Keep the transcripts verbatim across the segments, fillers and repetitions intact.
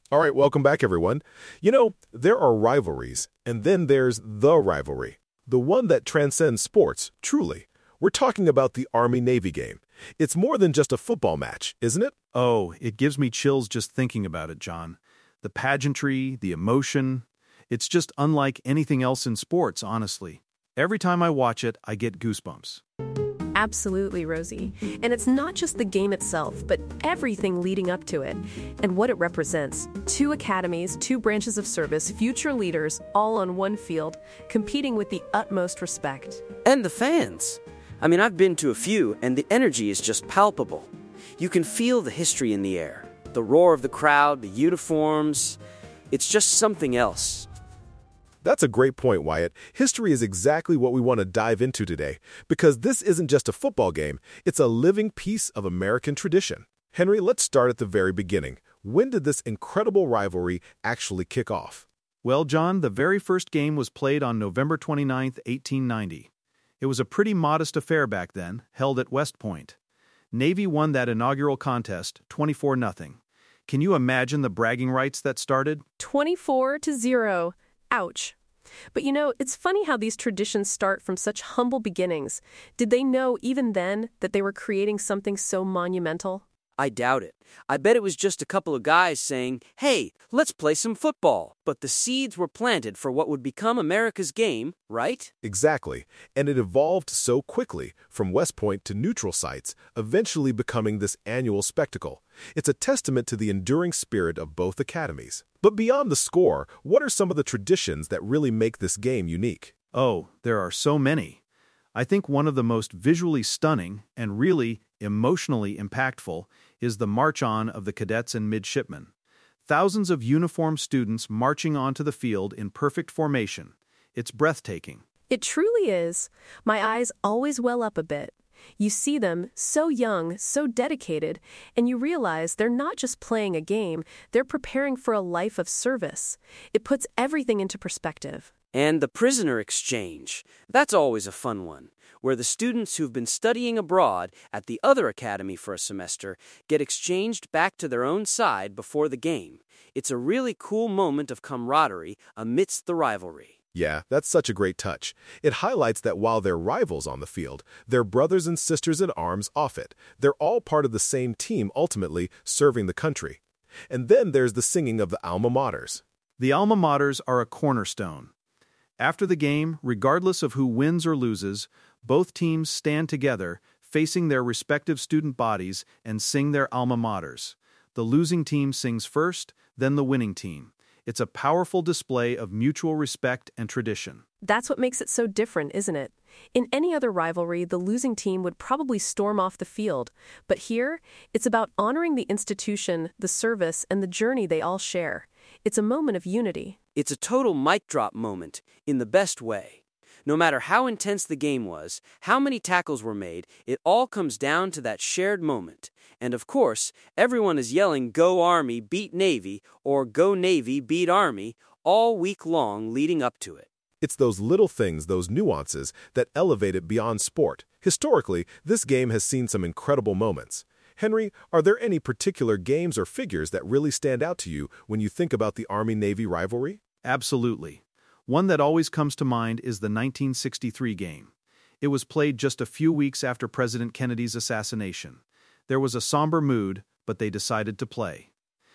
All right, welcome back, everyone. You know, there are rivalries, and then there's the rivalry, the one that transcends sports, truly. We're talking about the Army-Navy game. It's more than just a football match, isn't it? Oh, it gives me chills just thinking about it, John. The pageantry, the emotion, it's just unlike anything else in sports, honestly. Every time I watch it, I get goosebumps. Absolutely, Rosie. And it's not just the game itself, but everything leading up to it and what it represents. Two academies, two branches of service, future leaders, all on one field, competing with the utmost respect. And the fans. I mean, I've been to a few, and the energy is just palpable. You can feel the history in the air. The roar of the crowd, the uniforms. It's just something else. That's a great point, Wyatt. History is exactly what we want to dive into today, because this isn't just a football game, it's a living piece of American tradition. Henry, let's start at the very beginning. When did this incredible rivalry actually kick off? Well, John, the very first game was played on November twenty-ninth, eighteen ninety. It was a pretty modest affair back then, held at West Point. Navy won that inaugural contest, twenty-four nothing. Can you imagine the bragging rights that started? twenty-four to zero. Ouch. But you know, it's funny how these traditions start from such humble beginnings. Did they know even then that they were creating something so monumental? I doubt it. I bet it was just a couple of guys saying, hey, let's play some football. But the seeds were planted for what would become America's game, right? Exactly. And it evolved so quickly, from West Point to neutral sites, eventually becoming this annual spectacle. It's a testament to the enduring spirit of both academies. But beyond the score, what are some of the traditions that really make this game unique? Oh, there are so many. I think one of the most visually stunning and really emotionally impactful is the March On of the cadets and midshipmen. Thousands of uniformed students marching onto the field in perfect formation. It's breathtaking. It truly is. My eyes always well up a bit. You see them, so young, so dedicated, and you realize they're not just playing a game, they're preparing for a life of service. It puts everything into perspective. And the prisoner exchange. That's always a fun one, where the students who've been studying abroad at the other academy for a semester get exchanged back to their own side before the game. It's a really cool moment of camaraderie amidst the rivalry. Yeah, that's such a great touch. It highlights that while they're rivals on the field, they're brothers and sisters in arms off it. They're all part of the same team, ultimately serving the country. And then there's the singing of the alma maters. The alma maters are a cornerstone. After the game, regardless of who wins or loses, both teams stand together, facing their respective student bodies, and sing their alma maters. The losing team sings first, then the winning team. It's a powerful display of mutual respect and tradition. That's what makes it so different, isn't it? In any other rivalry, the losing team would probably storm off the field. But here, it's about honoring the institution, the service, and the journey they all share. It's a moment of unity. It's a total mic drop moment, in the best way. No matter how intense the game was, how many tackles were made, it all comes down to that shared moment. And of course, everyone is yelling, "Go Army, beat Navy," or "Go Navy, beat Army," all week long leading up to it. It's those little things, those nuances, that elevate it beyond sport. Historically, this game has seen some incredible moments. Henry, are there any particular games or figures that really stand out to you when you think about the Army-Navy rivalry? Absolutely. One that always comes to mind is the nineteen sixty-three game. It was played just a few weeks after President Kennedy's assassination. There was a somber mood, but they decided to play.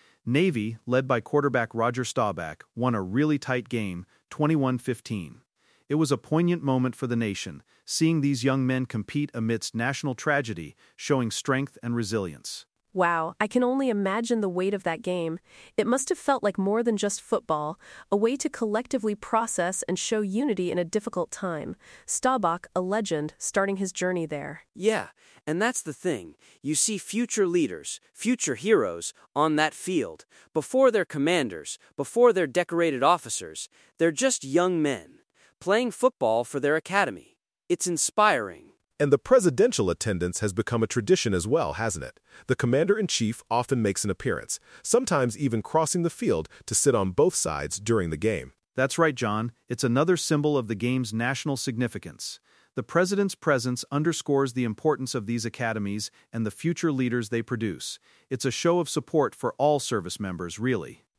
Navy, led by quarterback Roger Staubach, won a really tight game, twenty-one fifteen. It was a poignant moment for the nation, seeing these young men compete amidst national tragedy, showing strength and resilience. Wow, I can only imagine the weight of that game. It must have felt like more than just football, a way to collectively process and show unity in a difficult time. Staubach, a legend, starting his journey there. Yeah, and that's the thing. You see future leaders, future heroes, on that field. Before they're commanders, before they're decorated officers, they're just young men, playing football for their academy. It's inspiring. And the presidential attendance has become a tradition as well, hasn't it? The commander-in-chief often makes an appearance, sometimes even crossing the field to sit on both sides during the game. That's right, John. It's another symbol of the game's national significance. The president's presence underscores the importance of these academies and the future leaders they produce. It's a show of support for all service members, really.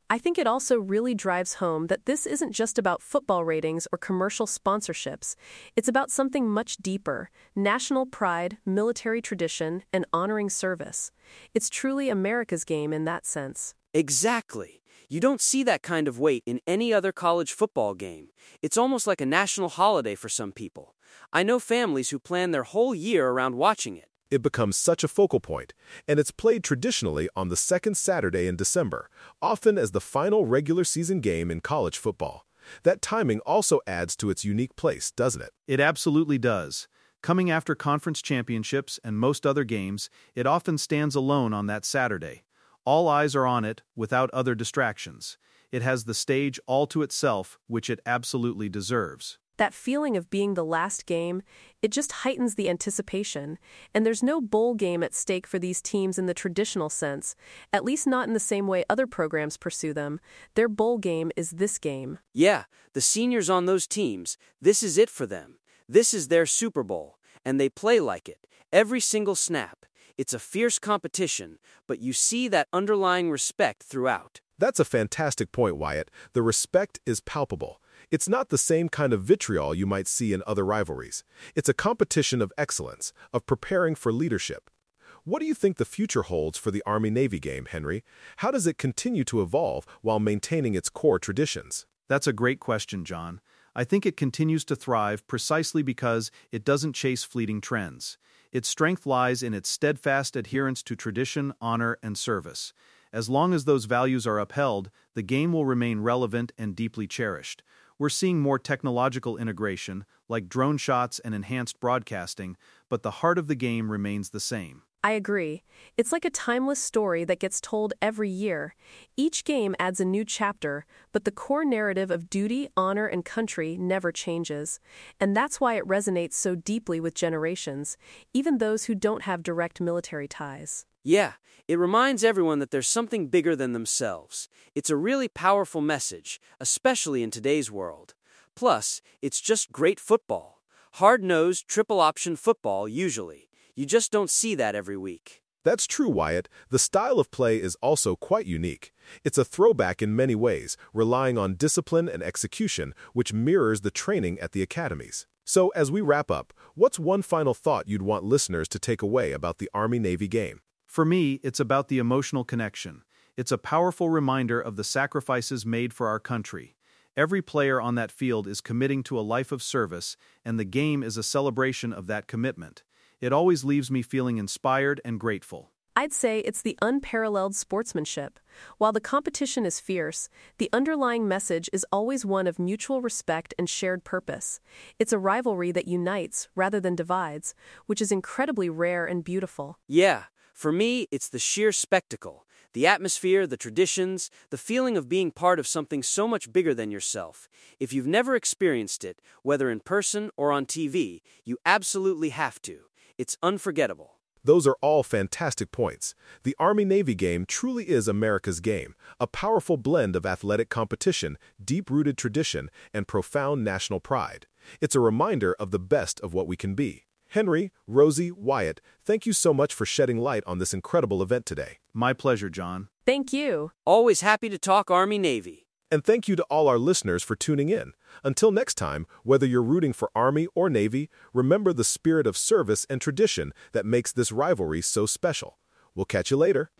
I think it also really drives home that this isn't just about football ratings or commercial sponsorships. It's about something much deeper: national pride, military tradition, and honoring service. It's truly America's game in that sense. Exactly. You don't see that kind of weight in any other college football game. It's almost like a national holiday for some people. I know families who plan their whole year around watching it. It becomes such a focal point, and it's played traditionally on the second Saturday in December, often as the final regular season game in college football. That timing also adds to its unique place, doesn't it? It absolutely does. Coming after conference championships and most other games, it often stands alone on that Saturday. All eyes are on it, without other distractions. It has the stage all to itself, which it absolutely deserves. That feeling of being the last game, it just heightens the anticipation. And there's no bowl game at stake for these teams in the traditional sense, at least not in the same way other programs pursue them. Their bowl game is this game. Yeah, the seniors on those teams, this is it for them. This is their Super Bowl, and they play like it, every single snap. It's a fierce competition, but you see that underlying respect throughout. That's a fantastic point, Wyatt. The respect is palpable. It's not the same kind of vitriol you might see in other rivalries. It's a competition of excellence, of preparing for leadership. What do you think the future holds for the Army-Navy game, Henry? How does it continue to evolve while maintaining its core traditions? That's a great question, John. I think it continues to thrive precisely because it doesn't chase fleeting trends. Its strength lies in its steadfast adherence to tradition, honor, and service. As long as those values are upheld, the game will remain relevant and deeply cherished. We're seeing more technological integration, like drone shots and enhanced broadcasting, but the heart of the game remains the same. I agree. It's like a timeless story that gets told every year. Each game adds a new chapter, but the core narrative of duty, honor, and country never changes. And that's why it resonates so deeply with generations, even those who don't have direct military ties. Yeah, it reminds everyone that there's something bigger than themselves. It's a really powerful message, especially in today's world. Plus, it's just great football. Hard-nosed, triple-option football, usually. You just don't see that every week. That's true, Wyatt. The style of play is also quite unique. It's a throwback in many ways, relying on discipline and execution, which mirrors the training at the academies. So, as we wrap up, what's one final thought you'd want listeners to take away about the Army-Navy game? For me, it's about the emotional connection. It's a powerful reminder of the sacrifices made for our country. Every player on that field is committing to a life of service, and the game is a celebration of that commitment. It always leaves me feeling inspired and grateful. I'd say it's the unparalleled sportsmanship. While the competition is fierce, the underlying message is always one of mutual respect and shared purpose. It's a rivalry that unites rather than divides, which is incredibly rare and beautiful. Yeah. For me, it's the sheer spectacle, the atmosphere, the traditions, the feeling of being part of something so much bigger than yourself. If you've never experienced it, whether in person or on T V, you absolutely have to. It's unforgettable. Those are all fantastic points. The Army-Navy game truly is America's game, a powerful blend of athletic competition, deep-rooted tradition, and profound national pride. It's a reminder of the best of what we can be. Henry, Rosie, Wyatt, thank you so much for shedding light on this incredible event today. My pleasure, John. Thank you. Always happy to talk Army-Navy. And thank you to all our listeners for tuning in. Until next time, whether you're rooting for Army or Navy, remember the spirit of service and tradition that makes this rivalry so special. We'll catch you later.